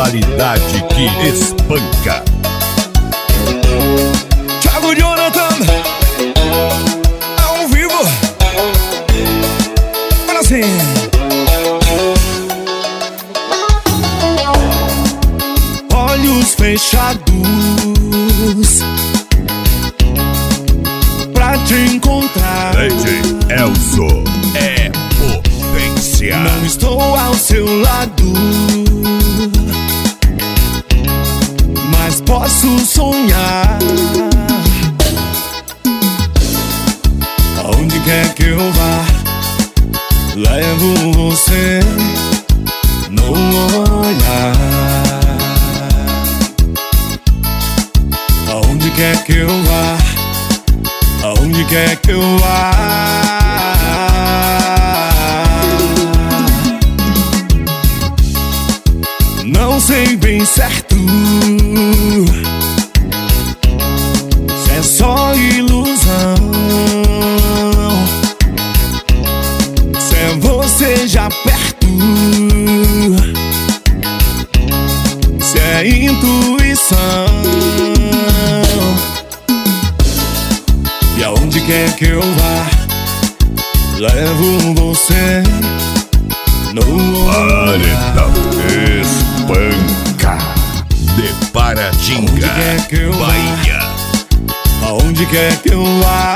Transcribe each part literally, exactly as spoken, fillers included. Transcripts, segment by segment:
qualidade que espanca. Thiago Jonathan, ao vivo. Olha assim. Olhos fechados pra te encontrar. D J Elzo é potência. Não estou ao seu lado, mas posso sonhar. Aonde quer que eu vá, levo você no olhar. Aonde quer que eu vá, aonde quer que eu vá, não sei bem certo se é só ilusão, se é você já perto, se é intuição. E aonde quer que eu vá, levo você no olhar. Paredão espanca de Paratinga, Bahia. Aonde quer que eu vá,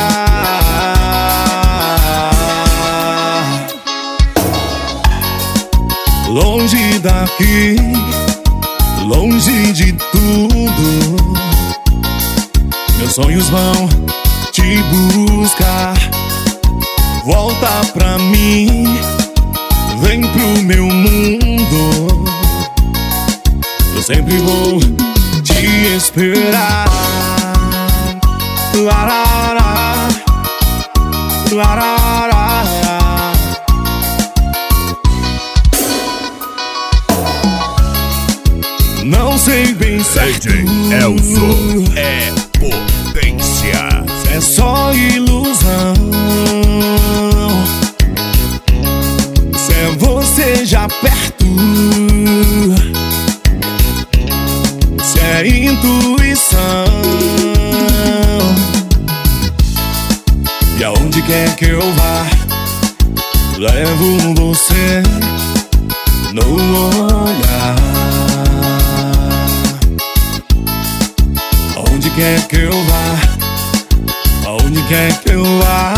longe daqui, longe de tudo, meus sonhos vão te buscar. Volta pra mim, vem pro meu mundo, eu sempre vou te esperar. Larará, larará. Não sei bem certo D J Elzo é potência. é só ilusão, se é você já perto, se é intuição. E aonde quer que eu vá, levo você no olhar. Aonde quer que eu vá, aonde quer que eu vá,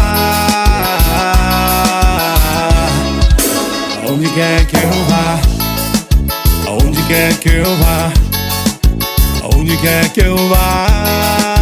aonde quer que eu vá, aonde quer que eu vá, aonde quer que eu vá.